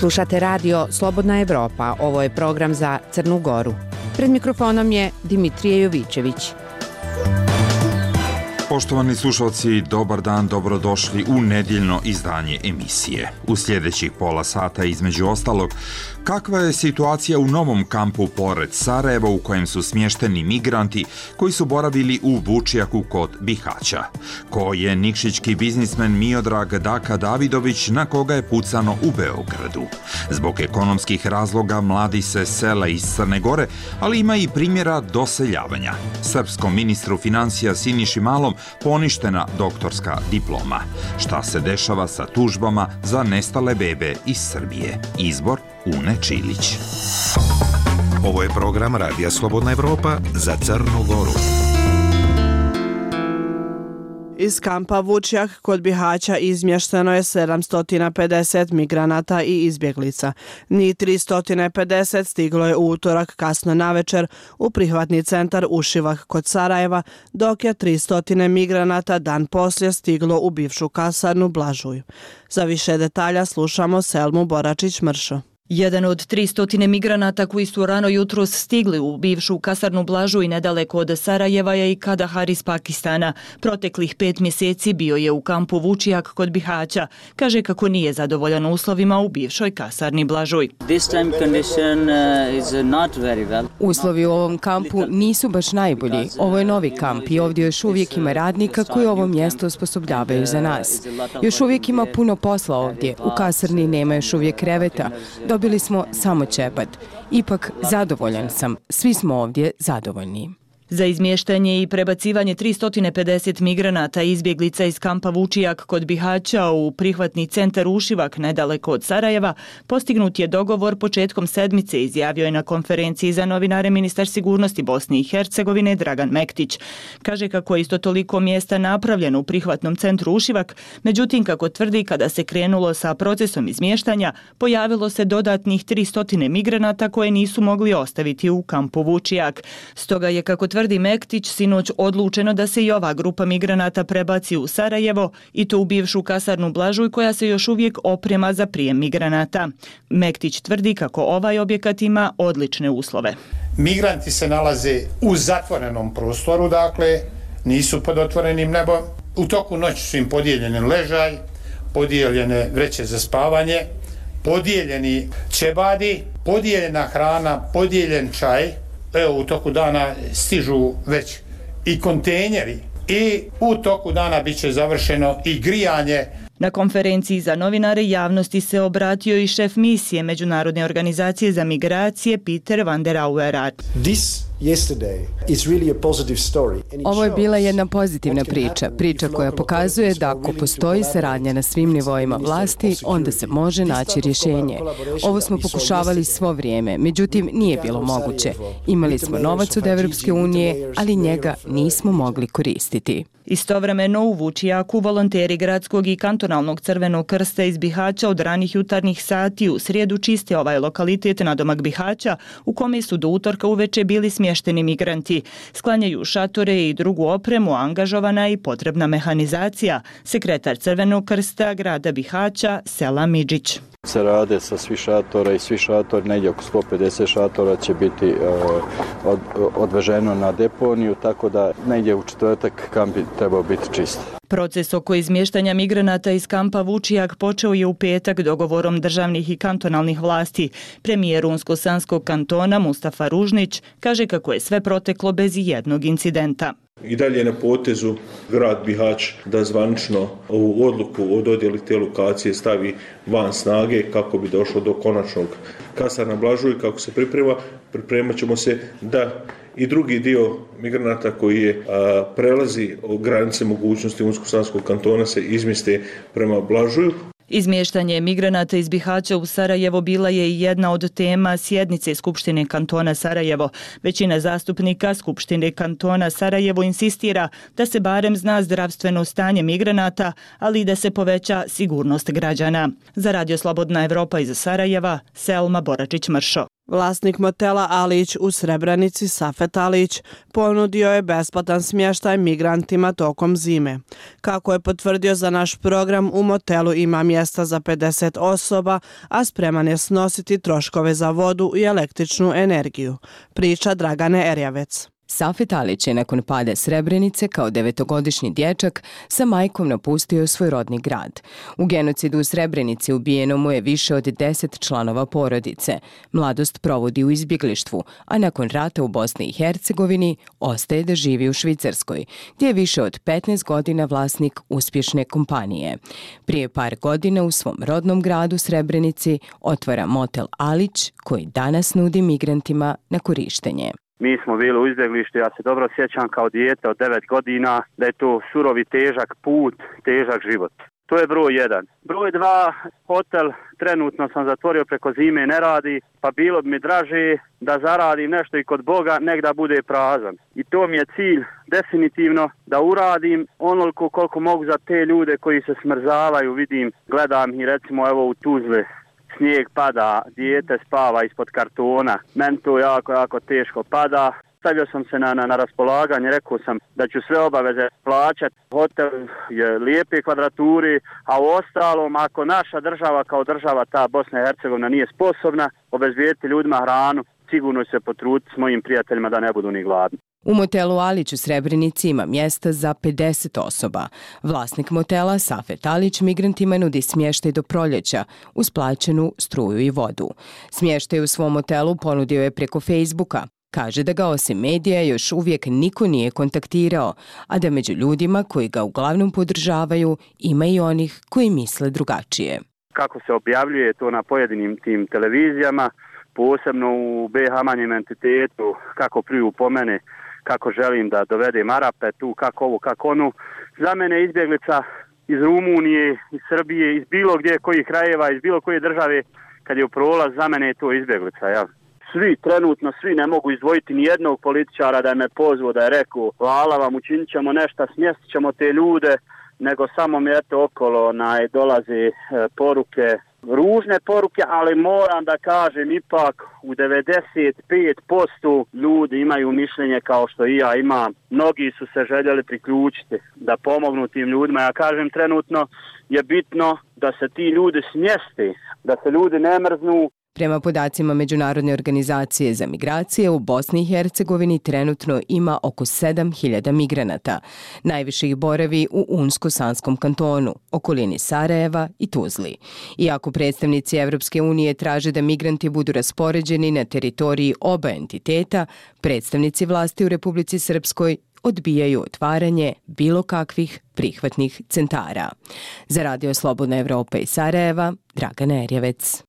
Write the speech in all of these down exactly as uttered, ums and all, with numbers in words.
Slušate radio Slobodna Evropa, ovo je program za Crnu Goru. Pred mikrofonom je Dimitrije Jovićević. Poštovani slušalci, dobar dan, dobrodošli u nedjeljno izdanje emisije. U sljedećih pola sata, između ostalog, kakva je situacija u novom kampu pored Sarajeva u kojem su smješteni migranti koji su boravili u Vučjaku kod Bihaća? Ko je nikšićki biznismen Miodrag Daka Davidović na koga je pucano u Beogradu? Zbog ekonomskih razloga mladi se sele iz Crne Gore, ali ima i primjera doseljavanja. Srpskom ministru financija Siniši Malom poništena doktorska diploma. Šta se dešava sa tužbama za nestale bebe iz Srbije? Izbor Une Čilić. Ovo je program Radija Slobodna Evropa za Crnu Goru. Iz kampa Vučjak kod Bihaća izmješteno je sedamsto pedeset migranata i izbjeglica. Njih tristo pedeset stiglo je u utorak kasno navečer u prihvatni centar Ušivak kod Sarajeva, dok je tristo migranata dan poslije stiglo u bivšu kasarnu Blažuj. Za više detalja slušamo Selmu Boračić-Mršo. Jedan od tristotine migranata koji su rano jutros stigli u bivšu kasarnu Blažuj nedaleko od Sarajeva je i Kadahar iz Pakistana. Proteklih pet mjeseci bio je u kampu Vučjak kod Bihaća. Kaže kako nije zadovoljan uslovima u bivšoj kasarni Blažuj. Uslovi u ovom kampu nisu baš najbolji. Ovo je novi kamp i ovdje još uvijek ima radnika koji ovo mjesto osposobljavaju za nas. Još uvijek ima puno posla ovdje. U kasarni nema još uvijek kreveta. Dobili smo samo ćebat. Ipak zadovoljan sam. Svi smo ovdje zadovoljni. Za izmještanje i prebacivanje tristo pedeset migranata i izbjeglica iz kampa Vučjak kod Bihaća u prihvatni centar Ušivak nedaleko od Sarajeva postignut je dogovor početkom sedmice, izjavio je na konferenciji za novinare ministar sigurnosti Bosne i Hercegovine Dragan Mektić. Kaže kako je isto toliko mjesta napravljeno u prihvatnom centru Ušivak, međutim kako tvrdi kada se krenulo sa procesom izmještanja, pojavilo se dodatnih tristo migranata koje nisu mogli ostaviti u kampu Vučjak. Stoga je, kako tvrdi Tvrdi Mektić, sinoć odlučeno da se i ova grupa migranata prebaci u Sarajevo i to u bivšu kasarnu Blažuj koja se još uvijek oprema za prijem migranata. Mektić tvrdi kako ovaj objekat ima odlične uslove. Migranti se nalaze u zatvorenom prostoru, dakle nisu pod otvorenim nebom. U toku noći su im podijeljeni ležaj, podijeljene vreće za spavanje, podijeljeni ćebadi, podijeljena hrana, podijeljen čaj. Evo, u toku dana stižu već i kontejneri i u toku dana bit će završeno i grijanje. Na konferenciji za novinare javnosti se obratio i šef misije Međunarodne organizacije za migracije Peter van der Auweraar. Ovo je bila jedna pozitivna priča, priča koja pokazuje da ako postoji saradnja na svim nivoima vlasti, onda se može naći rješenje. Ovo smo pokušavali svo vrijeme, međutim nije bilo moguće. Imali smo novac od Evropske unije, ali njega nismo mogli koristiti. Istovremeno u Vučjaku volonteri gradskog i kantonalnog Crvenog krsta iz Bihaća od ranih jutarnjih sati u srijedu čiste ovaj lokalitet nadomak Bihaća u kome su do utorka uveče bili smješteni migranti. Sklanjaju šatore i drugu opremu, angažovana i potrebna mehanizacija. Sekretar Crvenog krsta grada Bihaća Sela Midžić. Se rade sa svi šatora i svi šatori, negdje oko sto pedeset šatora će biti uh, od, odveženo na deponiju, tako da negdje u četvrtak kamp bi trebao biti čist. Proces oko izmještanja migranata iz kampa Vučjak počeo je u petak dogovorom državnih i kantonalnih vlasti. Premijer Unsko-Sanskog kantona Mustafa Ružnić kaže kako je sve proteklo bez jednog incidenta. I dalje je na potezu grad Bihać da zvanično ovu odluku o dodjeli te lokacije stavi van snage kako bi došlo do konačnog kasarna Blažuj. Kako se priprema, pripremat ćemo se da i drugi dio migranata koji je a, prelazi granice mogućnosti Unsko-Sanskog kantona se izmjeste prema Blažuju. Izmještanje migranata iz Bihaća u Sarajevo bila je i jedna od tema sjednice Skupštine kantona Sarajevo. Većina zastupnika Skupštine kantona Sarajevo insistira da se barem zna zdravstveno stanje migranata, ali i da se poveća sigurnost građana. Za Radio Slobodna Evropa iz Sarajeva, Selma Boračić-Mršo. Vlasnik motela Alić u Srebrenici, Safet Alić, ponudio je besplatan smještaj migrantima tokom zime. Kako je potvrdio za naš program, u motelu ima mjesta za pedeset osoba, a spreman je snositi troškove za vodu i električnu energiju. Priča Dragane Erjavec. Safet Alić je nakon pada Srebrenice kao devetogodišnji dječak sa majkom napustio svoj rodni grad. U genocidu u Srebrenici ubijeno mu je više od deset članova porodice. Mladost provodi u izbjeglištvu, a nakon rata u Bosni i Hercegovini ostaje da živi u Švicarskoj, gdje je više od petnaest godina vlasnik uspješne kompanije. Prije par godina u svom rodnom gradu Srebrenici otvara motel Alić, koji danas nudi migrantima na korištenje. Mi smo bili u izbjeglištu, ja se dobro sjećam kao dijete od devet godina da je to surovi težak put, težak život. To je broj jedan. Broj dva, hotel trenutno sam zatvorio preko zime, ne radi, pa bilo bi mi draže da zaradim nešto i kod Boga, nek da bude prazan. I to mi je cilj definitivno da uradim onoliko koliko mogu za te ljude koji se smrzavaju, vidim, gledam i recimo evo u Tuzli. Snijeg pada, dijete spava ispod kartona, meni to jako, jako teško pada. Stavio sam se na, na, na raspolaganje, rekao sam da ću sve obaveze plaćati. Hotel je lijepe kvadraturi, a u ostalom, ako naša država kao država, ta Bosna i Hercegovina, nije sposobna obezbijediti ljudima hranu, sigurno se potruditi s mojim prijateljima da ne budu ni gladni. U motelu Alić u Srebrenici ima mjesta za pedeset osoba. Vlasnik motela Safet Alić migrantima nudi smještaj do proljeća uz plaćenu struju i vodu. Smještaj u svom motelu ponudio je preko Facebooka. Kaže da ga osim medija još uvijek niko nije kontaktirao, a da među ljudima koji ga uglavnom podržavaju ima i onih koji misle drugačije. Kako se objavljuje to na pojedinim tim televizijama, posebno u B iH manjem entitetu, kako pljuju po mene, kako želim da dovedem Arape tu, kako ovo, kako onu. Za mene izbjeglica iz Rumunije, iz Srbije, iz bilo gdje kojih krajeva, iz bilo koje države, kad je u prolaz, za mene je to izbjeglica, jel? Svi, trenutno svi ne mogu izdvojiti ni jednog političara da je me pozvao, da je rekao hvala vam, učinit ćemo nešto, smjestit ćemo te ljude, nego samo mi eto okolo onaj, dolaze e, poruke, ružne poruke, ali moram da kažem ipak u devedeset pet posto ljudi imaju mišljenje kao što i ja imam. Mnogi su se željeli priključiti da pomognu tim ljudima. Ja kažem trenutno je bitno da se ti ljudi smjeste, da se ljudi ne mrznu. Prema podacima Međunarodne organizacije za migracije, u Bosni i Hercegovini trenutno ima oko sedam hiljada migranata. Najviše ih boravi u Unsko-Sanskom kantonu, okolini Sarajeva i Tuzli. Iako predstavnici Evropske unije traže da migranti budu raspoređeni na teritoriji oba entiteta, predstavnici vlasti u Republici Srpskoj odbijaju otvaranje bilo kakvih prihvatnih centara. Za Radio Slobodna Evropa iz Sarajeva, Dragana Erjavec.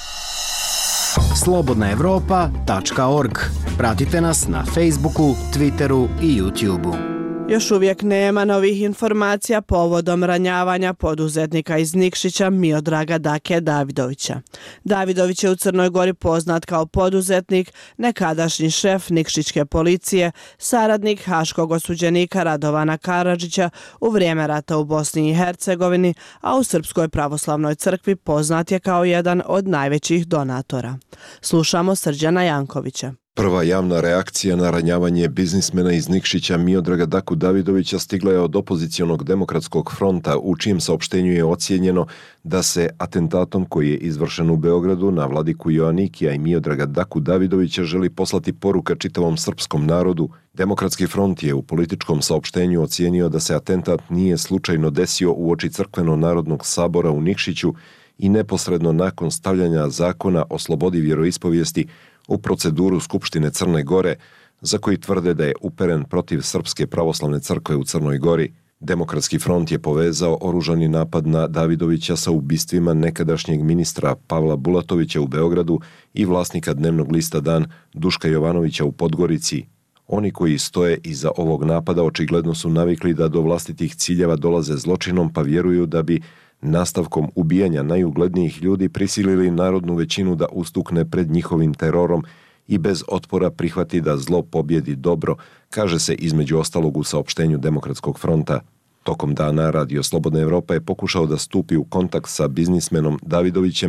slobodna evropa tačka org. Pratite nas na Facebooku, Twitteru i YouTubeu. Još uvijek nema novih informacija povodom ranjavanja poduzetnika iz Nikšića Miodraga Dake Davidovića. Davidović je u Crnoj Gori poznat kao poduzetnik, nekadašnji šef Nikšićke policije, saradnik haškog osuđenika Radovana Karadžića u vrijeme rata u Bosni i Hercegovini, a u Srpskoj pravoslavnoj crkvi poznat je kao jedan od najvećih donatora. Slušamo Srđana Jankovića. Prva javna reakcija na ranjavanje biznismena iz Nikšića Miodraga Daku Davidovića stigla je od opozicionog demokratskog fronta, u čijem saopštenju je ocijenjeno da se atentatom koji je izvršen u Beogradu na vladiku Joanikija i Miodraga Daku Davidovića želi poslati poruka čitavom srpskom narodu. Demokratski front je u političkom saopštenju ocijenio da se atentat nije slučajno desio uoči crkveno-narodnog sabora u Nikšiću i neposredno nakon stavljanja zakona o slobodi vjeroispovijesti u proceduru Skupštine Crne Gore, za koji tvrde da je uperen protiv Srpske pravoslavne crkve u Crnoj Gori. Demokratski front je povezao oružani napad na Davidovića sa ubistvima nekadašnjeg ministra Pavla Bulatovića u Beogradu i vlasnika dnevnog lista Dan Duška Jovanovića u Podgorici. Oni koji stoje iza ovog napada očigledno su navikli da do vlastitih ciljeva dolaze zločinom, pa vjeruju da bi nastavkom ubijanja najuglednijih ljudi prisilili narodnu većinu da ustukne pred njihovim terorom i bez otpora prihvati da zlo pobjedi dobro, kaže se između ostalog u saopštenju Demokratskog fronta. Tokom dana Radio Slobodna Evropa je pokušao da stupi u kontakt sa biznismenom Davidovićem,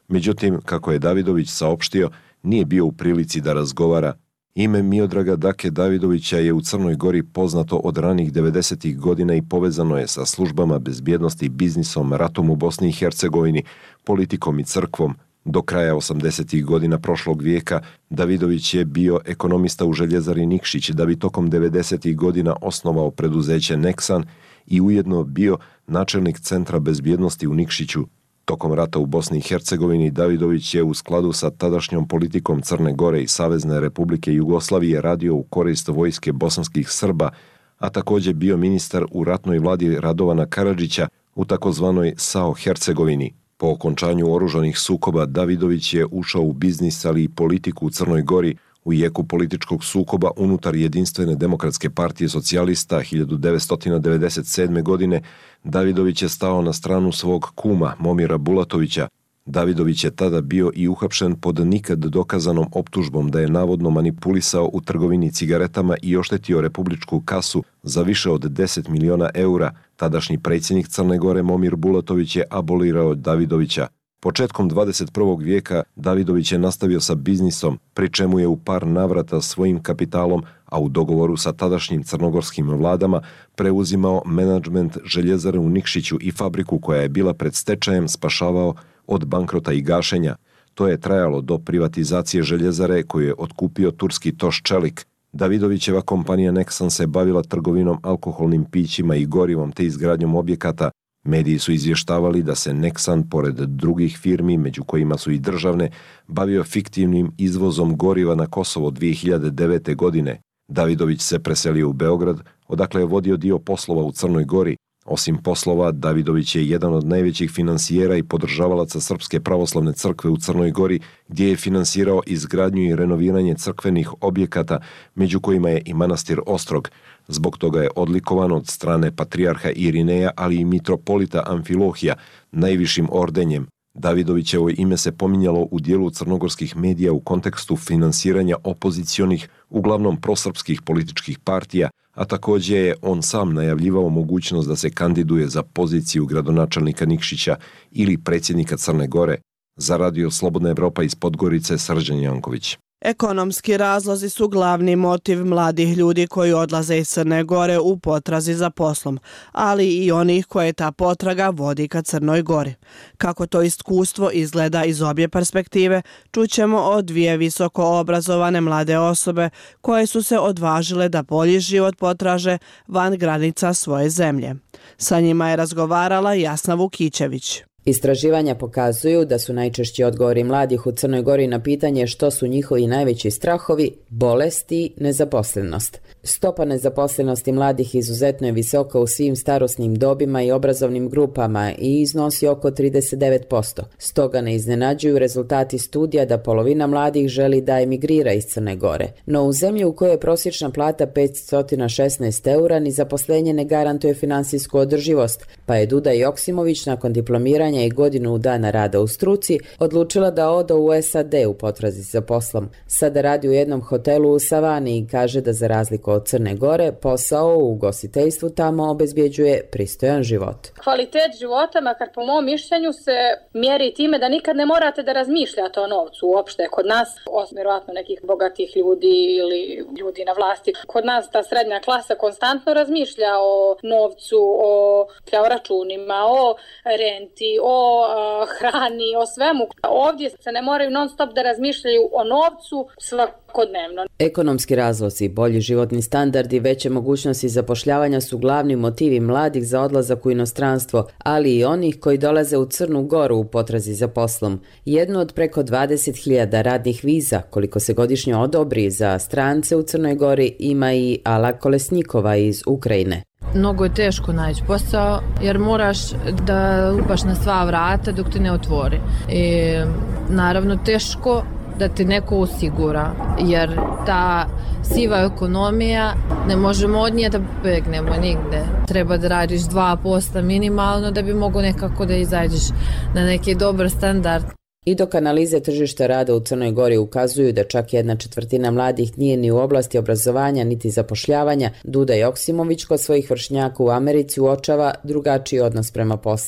Međutim, kako je Davidović saopštio, nije bio u prilici da razgovara. Ime Miodraga Dake Davidovića je u Crnoj Gori poznato od ranih devedesetih godina i povezano je sa službama bezbjednosti, biznisom, ratom u Bosni i Hercegovini, politikom i crkvom. Do kraja osamdesetih godina prošlog vijeka Davidović je bio ekonomista u željezari Nikšić, da bi tokom devedesetih godina osnovao preduzeće Neksan i ujedno bio načelnik Centra bezbjednosti u Nikšiću. Tokom rata u Bosni i Hercegovini Davidović je u skladu sa tadašnjom politikom Crne Gore i Savezne Republike Jugoslavije radio u korist vojske bosanskih Srba, a također bio ministar u ratnoj vladi Radovana Karadžića u takozvanoj S A O Hercegovini. Po okončanju oružanih sukoba Davidović je ušao u biznis, ali i politiku u Crnoj Gori u jeku političkog sukoba unutar Jedinstvene demokratske partije socijalista hiljadu devetsto devedeset sedme. godine. Davidović je stao na stranu svog kuma Momira Bulatovića. Davidović je tada bio i uhapšen pod nikad dokazanom optužbom da je navodno manipulisao u trgovini cigaretama i oštetio republičku kasu za više od deset miliona eura. Tadašnji predsjednik Crne Gore Momir Bulatović je abolirao Davidovića. Početkom dvadeset prvog vijeka Davidović je nastavio sa biznisom, pri čemu je u par navrata svojim kapitalom, a u dogovoru sa tadašnjim crnogorskim vladama, preuzimao menadžment željezare u Nikšiću i fabriku koja je bila pred stečajem spašavao od bankrota i gašenja. To je trajalo do privatizacije željezare koju je otkupio turski Toš Čelik. Davidovićeva kompanija Neksan se bavila trgovinom alkoholnim pićima i gorivom te izgradnjom objekata. Mediji su izvještavali da se Neksan, pored drugih firmi, među kojima su i državne, bavio fiktivnim izvozom goriva na Kosovo dvije hiljade devete. godine. Davidović se preselio u Beograd, odakle je vodio dio poslova u Crnoj Gori. Osim poslova, Davidović je jedan od najvećih finansijera i podržavalaca Srpske pravoslavne crkve u Crnoj Gori, gdje je finansirao izgradnju i renoviranje crkvenih objekata, među kojima je i manastir Ostrog. Zbog toga je odlikovan od strane patrijarha Irineja, ali i mitropolita Amfilohija, najvišim ordenjem. Davidovićevo ime se pominjalo u dijelu crnogorskih medija u kontekstu finansiranja opozicionih, uglavnom prosrpskih političkih partija, a također je on sam najavljivao mogućnost da se kandiduje za poziciju gradonačelnika Nikšića ili predsjednika Crne Gore. Za radio Slobodna Evropa iz Podgorice, Srđan Janković. Ekonomski razlozi su glavni motiv mladih ljudi koji odlaze iz Crne Gore u potrazi za poslom, ali i onih koje ta potraga vodi ka Crnoj Gori. Kako to iskustvo izgleda iz obje perspektive, čućemo od dvije visoko obrazovane mlade osobe koje su se odvažile da bolji život potraže van granica svoje zemlje. Sa njima je razgovarala Jasna Vukićević. Istraživanja pokazuju da su najčešći odgovori mladih u Crnoj Gori na pitanje što su njihovi najveći strahovi, bolest i nezaposlenost. Stopa nezaposlenosti mladih izuzetno je visoka u svim starosnim dobima i obrazovnim grupama i iznosi oko trideset devet posto. Stoga ne iznenađuju rezultati studija da polovina mladih želi da emigrira iz Crne Gore. No u zemlji u kojoj je prosječna plata petsto šesnaest eura ni zaposlenje ne garantuje finansijsku održivost, pa je Duda Joksimović nakon diplomiranja i godinu dana rada u struci odlučila da ode u S A D u potrazi za poslom. Sada radi u jednom hotelu u Savani i kaže da za razliku od Crne Gore, posao u ugostiteljstvu tamo obezbjeđuje pristojan život. Kvalitet života, makar po mom mišljenju, se mjeri time da nikad ne morate da razmišljate o novcu uopšte. Kod nas, osim vjerovatno nekih bogatih ljudi ili ljudi na vlasti, kod nas ta srednja klasa konstantno razmišlja o novcu, o računima, o renti, o uh, hrani, o svemu. Ovdje se ne moraju non stop da razmišljaju o novcu svakodnevno. Ekonomski razlozi, bolji životni standard i veće mogućnosti zapošljavanja su glavni motivi mladih za odlazak u inostranstvo, ali i onih koji dolaze u Crnu Goru u potrazi za poslom. Jedno od preko dvadeset hiljada radnih viza, koliko se godišnje odobri za strance u Crnoj Gori, ima i Ala Kolesnikova iz Ukrajine. Mnogo je teško naći posao jer moraš da lupaš na sva vrata dok ti ne otvori. I naravno teško da ti neko osigura jer ta siva ekonomija ne možemo od nje da begnemo nigde. Treba da radiš dva posta minimalno da bi mogo nekako da izađeš na neki dobar standard. I dok analize tržišta rada u Crnoj Gori ukazuju da čak jedna četvrtina mladih nije ni u oblasti obrazovanja niti zapošljavanja, Duda Joksimović kod svojih vršnjaka u Americi uočava drugačiji odnos prema poslu.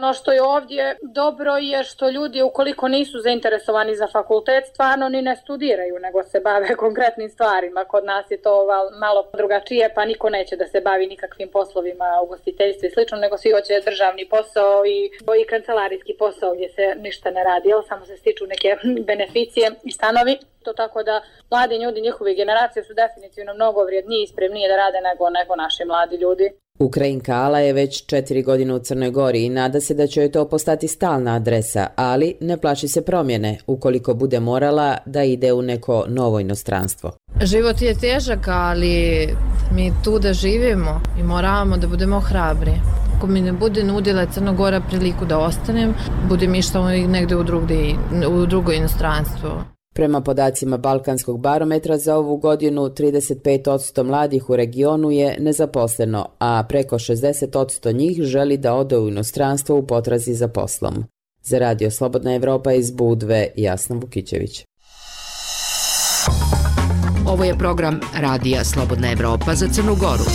Ono što je ovdje dobro je što ljudi ukoliko nisu zainteresovani za fakultet stvarno ni ne studiraju nego se bave konkretnim stvarima. Kod nas je to malo drugačije pa niko neće da se bavi nikakvim poslovima ugostiteljstva i slično nego svi hoće državni posao i, i kancelarijski posao gdje se ništa ne radi, jel? Samo se stiču neke beneficije i stanovi. To tako da mladi ljudi, njihove generacije su definitivno mnogo vrijedniji i spremnije da rade nego, nego naši mladi ljudi. Ukrajinka Ala je već četiri godine u Crnoj Gori i nada se da će joj to postati stalna adresa, ali ne plaši se promjene ukoliko bude morala da ide u neko novo inostranstvo. Život je težak, ali mi tu da živimo i moramo da budemo hrabri. Ako mi ne bude nudila Crna Gora priliku da ostanem, budem išla negde u, drugde, u drugo inostranstvo. Prema podacima Balkanskog barometra za ovu godinu, trideset pet posto mladih u regionu je nezaposleno, a preko šezdeset posto njih želi da ode u inostranstvo u potrazi za poslom. Za Radio Slobodna Evropa iz Budve, Jasna Vukićević. Ovo je program Radija Slobodna Evropa za Crnu Goru.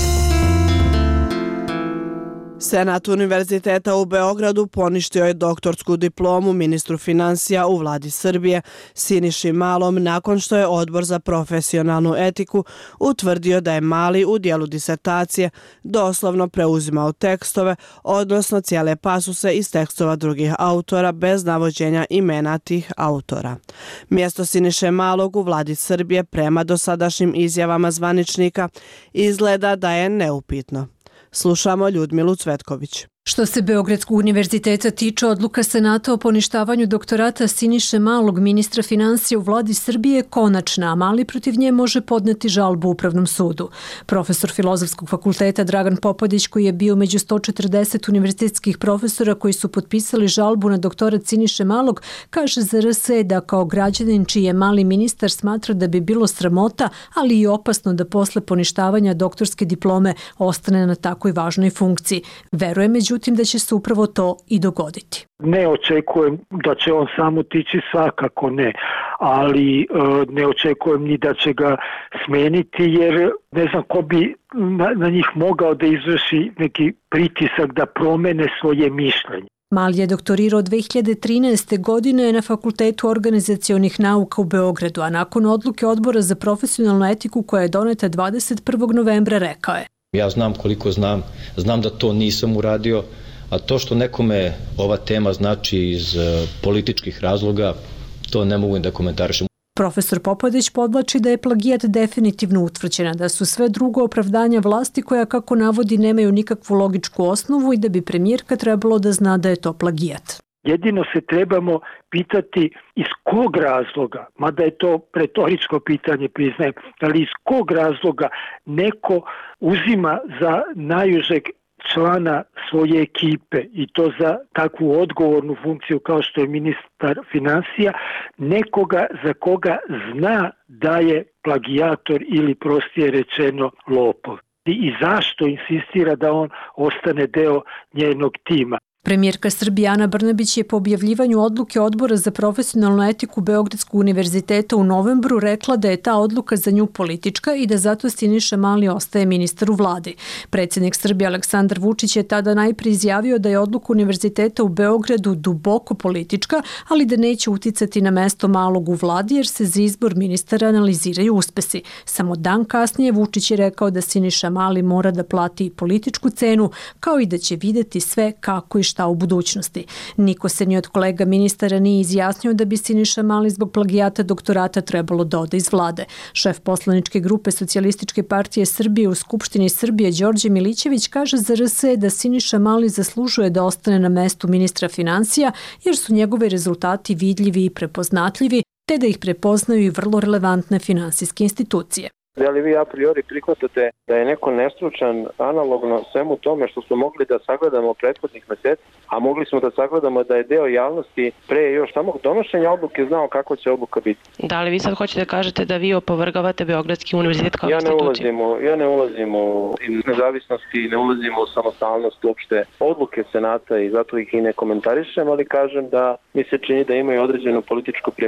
Senat Univerziteta u Beogradu poništio je doktorsku diplomu ministru finansija u vladi Srbije Siniši Malom nakon što je Odbor za profesionalnu etiku utvrdio da je Mali u dijelu disertacije doslovno preuzimao tekstove, odnosno cijele pasuse iz tekstova drugih autora bez navođenja imena tih autora. Mjesto Siniše Malog u vladi Srbije prema dosadašnjim izjavama zvaničnika izgleda da je neupitno. Slušamo Ljudmilu Cvetković. Što se Beogradskog univerziteta tiče, odluka Senata o poništavanju doktorata Siniše Malog, ministra finansija u vladi Srbije, je konačna, a Mali protiv nje može podneti žalbu u Upravnom sudu. Profesor Filozofskog fakulteta Dragan Popadić, koji je bio među sto četrdeset univerzitetskih profesora koji su potpisali žalbu na doktorat Siniše Malog, kaže za R S E da kao građanin čiji je Mali ministar smatra da bi bilo sramota, ali i opasno da posle poništavanja doktorske diplome ostane na takvoj važnoj funkciji. Veruje međutim da će se upravo to i dogoditi. Ne očekujem da će on sam otići, svakako ne, ali ne očekujem ni da će ga smeniti jer ne znam ko bi na, na njih mogao da izvrši neki pritisak da promene svoje mišljenje. Mali je doktorirao dve hiljade trinaeste. godine na Fakultetu organizacionih nauka u Beogradu, a nakon odluke Odbora za profesionalnu etiku koja je doneta dvadeset prvog novembra rekao je: Ja znam koliko znam, znam da to nisam uradio, a to što nekome ova tema znači iz političkih razloga, to ne mogu da komentarišem. Profesor Popadić podvlači da je plagijat definitivno utvrđena, da su sve drugo opravdanja vlasti koja, kako navodi, nemaju nikakvu logičku osnovu i da bi premijerka trebalo da zna da je to plagijat. Jedino se trebamo pitati iz kog razloga, mada je to retoričko pitanje, priznajem, ali iz kog razloga neko uzima za najužeg člana svoje ekipe i to za takvu odgovornu funkciju kao što je ministar finansija, nekoga za koga zna da je plagijator ili prostije rečeno lopov. I zašto insistira da on ostane deo njenog tima. Premijerka Srbije Ana Brnabić je po objavljivanju odluke Odbora za profesionalnu etiku Beogradskog univerziteta u novembru rekla da je ta odluka za nju politička i da zato Siniša Mali ostaje ministar u vladi. Predsjednik Srbije Aleksandar Vučić je tada najprije izjavio da je odluka univerziteta u Beogradu duboko politička, ali da neće uticati na mesto Malog u vladi jer se za izbor ministara analiziraju uspesi. Samo dan kasnije Vučić je rekao da Siniša Mali mora da plati političku cenu, kao i da će videti sve kako i šta u budućnosti. Niko se ni od kolega ministara nije izjasnio da bi Siniša Mali zbog plagijata doktorata trebalo da ode iz vlade. Šef poslaničke grupe Socijalističke partije Srbije u Skupštini Srbije Đorđe Milićević kaže za R S E da Siniša Mali zaslužuje da ostane na mestu ministra finansija jer su njegovi rezultati vidljivi i prepoznatljivi, te da ih prepoznaju i vrlo relevantne finansijske institucije. Da li vi a priori prihvatate da je neko nestručan analogno svemu tome što smo mogli da sagledamo prethodnih meseci, a mogli smo da sagledamo da je deo javnosti pre još samog donošenja odluke znao kako će odluka biti? Da li vi sad hoćete da kažete da vi opovrgavate Beogradski univerzitet kao ja ne instituciju? Ulazim u, ja ne ulazim u nezavisnosti, ne ulazim u samostalnost uopšte odluke Senata i zato ih i ne komentarišem, ali kažem da mi se čini da imaju određenu političku primesu.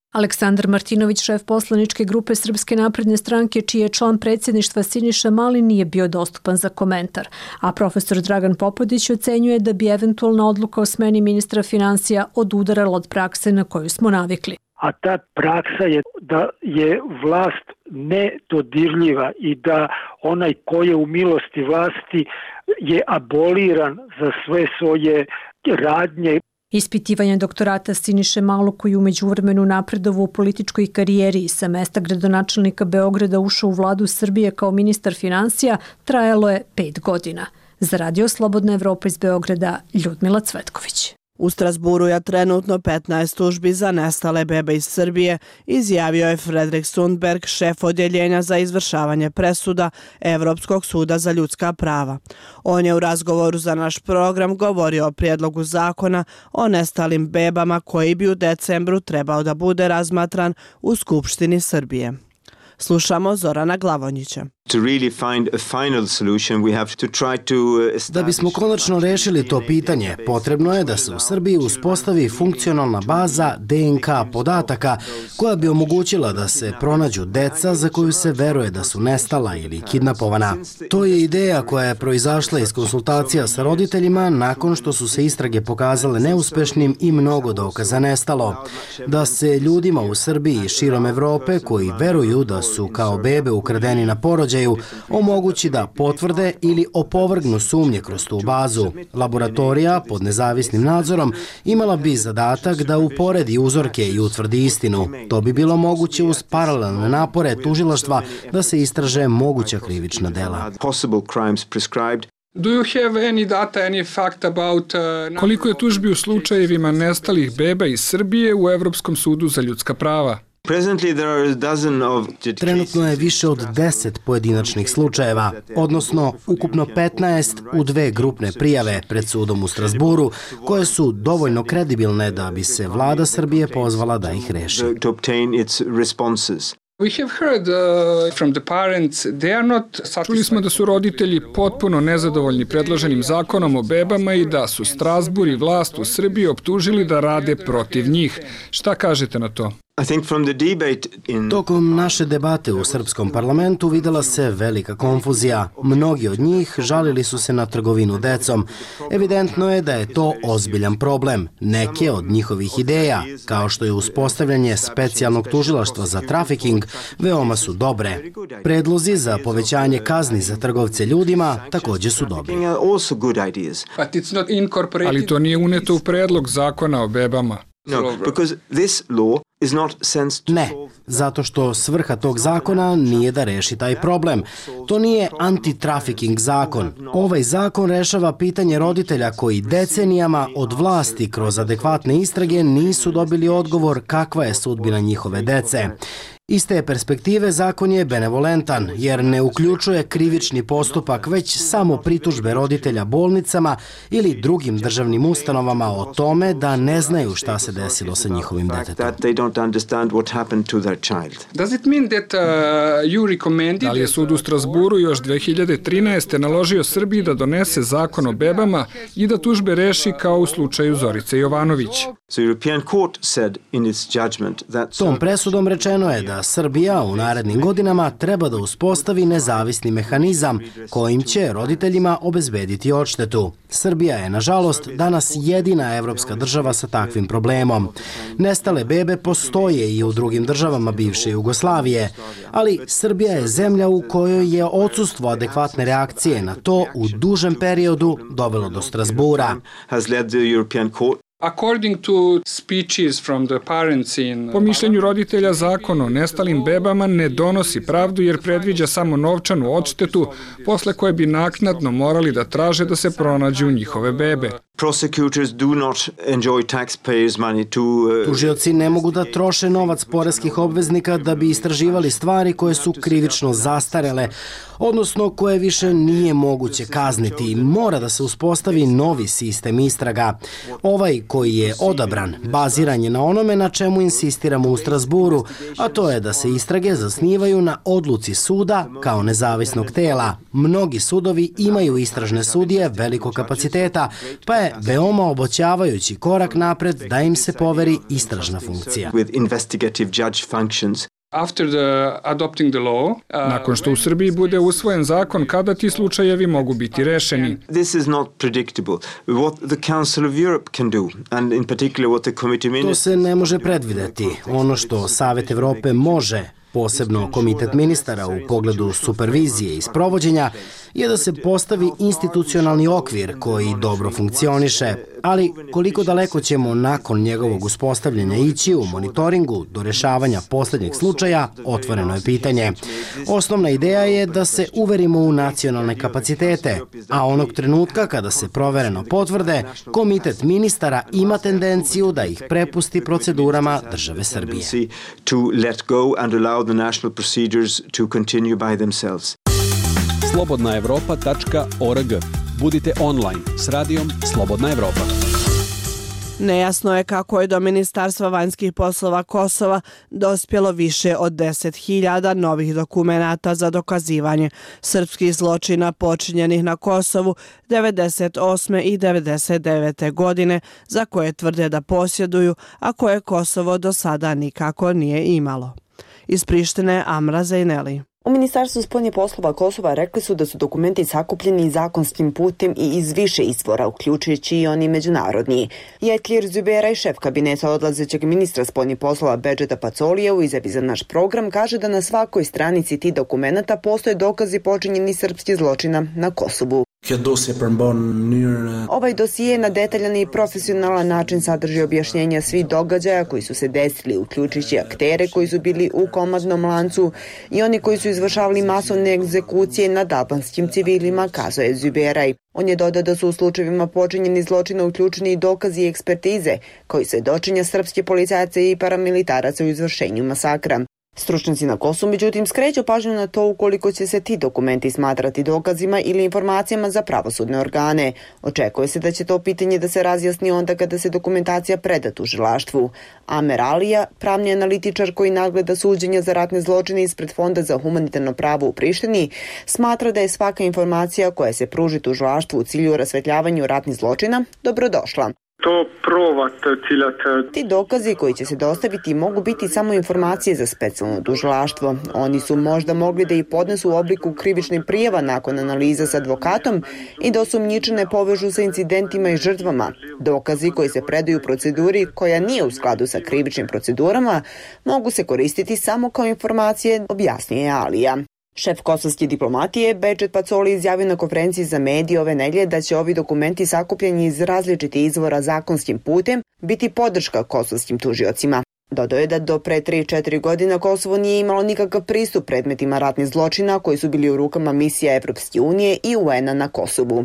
Aleksandar Martinović, šef poslaničke grupe Srpske napredne stranke, čiji je član predsjedništva Siniša Mali, nije bio dostupan za komentar, a profesor Dragan Popodić ocenjuje da bi eventualna odluka o smeni ministra finansija odudarala od prakse na koju smo navikli. A ta praksa je da je vlast nedodirljiva i da onaj ko je u milosti vlasti je aboliran za sve svoje radnje. Ispitivanje doktorata Siniše Malog, koji u međuvremenu napredovao u političkoj karijeri i sa mesta gradonačelnika Beograda ušao u vladu Srbije kao ministar finansija, trajalo je pet godina. Za Radio Slobodna Evropa iz Beograda, Ljudmila Cvetković. U Strasburu je trenutno petnaest tužbi za nestale bebe iz Srbije, izjavio je Fredrik Sundberg, šef odjeljenja za izvršavanje presuda Evropskog suda za ljudska prava. On je u razgovoru za naš program govorio o prijedlogu zakona o nestalim bebama koji bi u decembru trebao da bude razmatran u Skupštini Srbije. Slušamo Zorana Glavonjića. Da bismo konačno rešili to pitanje, potrebno je da se u Srbiji uspostavi funkcionalna baza D N K podataka koja bi omogućila da se pronađu deca za koju se veruje da su nestala ili kidnapovana. To je ideja koja je proizašla iz konsultacija sa roditeljima nakon što su se istrage pokazale neuspešnim i mnogo dokaza nestalo. Da se ljudima u Srbiji i širom Evrope koji veruju da su kao bebe ukradeni na porođaju omogući da potvrde ili opovrgnu sumnje kroz tu bazu. Laboratorija pod nezavisnim nadzorom imala bi zadatak da uporedi uzorke i utvrdi istinu. To bi bilo moguće uz paralelne napore tužilaštva da se istraže moguća krivična dela. Koliko je tužbi u slučajevima nestalih beba iz Srbije u Evropskom sudu za ljudska prava? Trenutno je više od deset pojedinačnih slučajeva, odnosno ukupno petnaest u dve grupne prijave pred sudom u Strasburu, koje su dovoljno kredibilne da bi se vlada Srbije pozvala da ih reši. Čuli smo da su roditelji potpuno nezadovoljni predloženim zakonom o bebama i da su Strasbur i vlast u Srbiji optužili da rade protiv njih. Šta kažete na to? Tokom naše debate u srpskom parlamentu videla se velika konfuzija. Mnogi od njih žalili su se na trgovinu decom. Evidentno je da je to ozbiljan problem. Neke od njihovih ideja, kao što je uspostavljanje specijalnog tužilaštva za trafiking, veoma su dobre. Predlozi za povećanje kazni za trgovce ljudima također su dobri. Ali to nije uneto u predlog zakona o bebama. Ne, zato što svrha tog zakona nije da reši taj problem. To nije anti-trafficking zakon. Ovaj zakon rešava pitanje roditelja koji decenijama od vlasti kroz adekvatne istrage nisu dobili odgovor kakva je sudbina njihove dece. Iz te perspektive zakon je benevolentan, jer ne uključuje krivični postupak, već samo pritužbe roditelja bolnicama ili drugim državnim ustanovama o tome da ne znaju šta se desilo sa njihovim detetom. Da li je sud u Strasburu još dve hiljade trinaeste. naložio Srbiji da donese zakon o bebama i da tužbe reši kao u slučaju Zorice Jovanović? Tom presudom rečeno je da Srbija u narednim godinama treba da uspostavi nezavisni mehanizam kojim će roditeljima obezbediti odštetu. Srbija je, nažalost, danas jedina evropska država sa takvim problemom. Nestale bebe postoje i u drugim državama bivše Jugoslavije, ali Srbija je zemlja u kojoj je odsustvo adekvatne reakcije na to u dužem periodu dovelo do Strasbura. Po mišljenju roditelja, zakon o nestalim bebama ne donosi pravdu jer predviđa samo novčanu odštetu, posle koje bi naknadno morali da traže da se pronađu njihove bebe. Tužioci ne mogu da troše novac poreskih obveznika da bi istraživali stvari koje su krivično zastarele, odnosno koje više nije moguće kazniti. Mora da se uspostavi novi sistem istraga. Ovaj koji je odabran, baziran je na onome na čemu insistiramo u Strasburu, a to je da se istrage zasnivaju na odluci suda kao nezavisnog tela. Mnogi sudovi imaju istražne sudije velikog kapaciteta, pa je je veoma obećavajući korak napred da im se poveri istražna funkcija. Nakon što u Srbiji bude usvojen zakon, kada ti slučajevi mogu biti rešeni? To se ne može predvideti. Ono što Savet Evrope može, posebno Komitet ministara u pogledu supervizije i sprovođenja, je da se postavi institucionalni okvir koji dobro funkcioniše, ali koliko daleko ćemo nakon njegovog uspostavljanja ići u monitoringu do rešavanja poslednjeg slučaja, otvoreno je pitanje. Osnovna ideja je da se uverimo u nacionalne kapacitete, a onog trenutka kada se provereno potvrde, Komitet ministara ima tendenciju da ih prepusti procedurama države Srbije. slobodna evropa tačka org. Budite online s radijom Slobodna Evropa. Nejasno je kako je do Ministarstva vanjskih poslova Kosova dospjelo više od deset hiljada novih dokumenata za dokazivanje srpskih zločina počinjenih na Kosovu devedeset osme i devedeset devete godine, za koje tvrde da posjeduju, a koje Kosovo do sada nikako nije imalo. Iz Prištine, Amra Zejneli. U Ministarstvu spoljnih poslova Kosova rekli su da su dokumenti sakupljeni zakonskim putem i iz više izvora, uključujući i oni međunarodni. Jetlir Züberaj, šef kabineta odlazećeg ministra spoljnih poslova Bedžeta Pacolija, u izjavi za naš program kaže da na svakoj stranici tih dokumenta postoje dokazi počinjeni srpskih zločina na Kosovu. Ovaj dosije na detaljan i profesionalan način sadrži objašnjenja svih događaja koji su se desili, uključujući aktere koji su bili u komadnom lancu i oni koji su izvršavali masovne egzekucije nad albanskim civilima, kazuje Züberaj. On je dodao da su u slučajevima počinjeni zločina uključeni i dokazi i ekspertize koji svedočenja srpske policajaca i paramilitaraca u izvršenju masakra. Stručnjaci na Kosovu, međutim, skreću pažnju na to ukoliko će se ti dokumenti smatrati dokazima ili informacijama za pravosudne organe. Očekuje se da će to pitanje da se razjasni onda kada se dokumentacija preda tužilaštvu. Amer Alija, pravni analitičar koji nadgleda suđenja za ratne zločine ispred Fonda za humanitarno pravo u Prištini, smatra da je svaka informacija koja se pruži tužilaštvu u cilju rasvetljavanju ratnih zločina dobrodošla. Ti dokazi koji će se dostaviti mogu biti samo informacije za specijalno tužilaštvo. Oni su možda mogli da ih podnesu u obliku krivičnih prijava nakon analiza s advokatom i da osumnjičene povežu sa incidentima i žrtvama. Dokazi koji se predaju u proceduri koja nije u skladu sa krivičnim procedurama mogu se koristiti samo kao informacije, objasnije Alija. Šef kosovske diplomatije Bedžet Pacoli izjavio na konferenciji za medije ove nedelje da će ovi dokumenti sakupljeni iz različitih izvora zakonskim putem biti podrška kosovskim tužiocima. Dodao je da do pre tri četiri godina Kosovo nije imalo nikakav pristup predmetima ratnih zločina koji su bili u rukama misija Evropske unije i U N-a na Kosovu.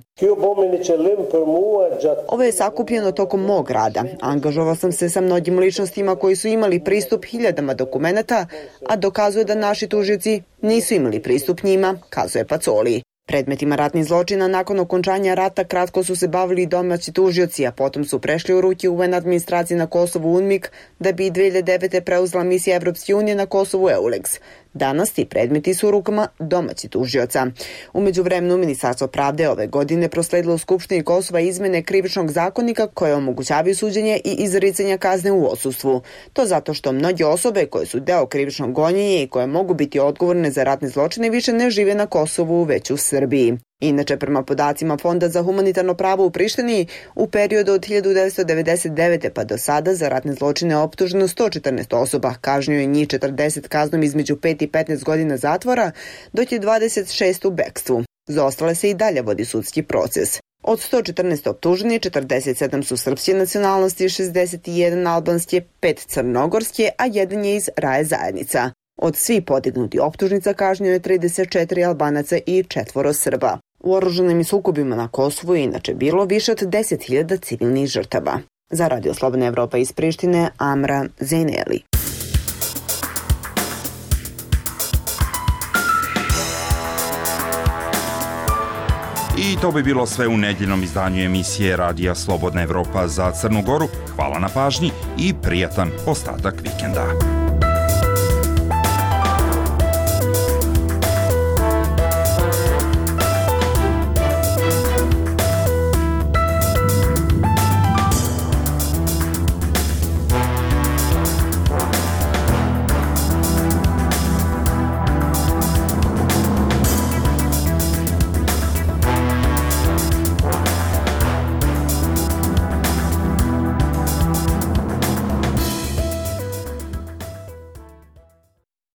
Ovo je sakupljeno tokom mog rada. Angažovao sam se sa mnogim ličnostima koji su imali pristup hiljadama dokumenata, a dokazuje da naši tužioci nisu imali pristup njima, kazuje Pacoli. Predmetima ratnih zločina nakon okončanja rata kratko su se bavili domaći tužioci, a potom su prešli u ruke U N administracije na Kosovu UNMIK, da bi dve hiljade devete. preuzela misija Evropske unije na Kosovu EULEX. Danas ti predmeti su u rukama domaći tužioca. U međuvremenu Ministarstvo pravde ove godine prosledilo u Skupštini Kosova izmene krivičnog zakonika koje omogućavaju suđenje i izricanje kazne u odsustvu. To zato što mnoge osobe koje su deo krivičnog gonjenja i koje mogu biti odgovorne za ratne zločine više ne žive na Kosovu, već u Srbiji. Inače, prema podacima Fonda za humanitarno pravo u Prištini, u periodu od hiljadu devetsto devedeset devete. pa do sada za ratne zločine optuženo sto četrnaest osoba, kažnjeno je njih četrdeset kaznom između pet i petnaest godina zatvora, dok je dvadeset šest u bekstvu. Za ostale se i dalje vodi sudski proces. Od sto četrnaest optuženih, četrdeset sedam su srpske nacionalnosti, šezdeset jedan albanske, pet crnogorske, a jedan je iz Raje zajednica. Od svih podignuti optužnica kažnjeno je trideset četiri Albanaca i četvoro Srba. U oružanim sukobima na Kosovu je inače bilo više od deset hiljada civilnih žrtava. Za Radio Slobodna Evropa iz Prištine, Amra Zejneli. I to bi bilo sve u nedjeljnom izdanju emisije Radija Slobodna Evropa za Crnu Goru. Hvala na pažnji i prijatan ostatak vikenda.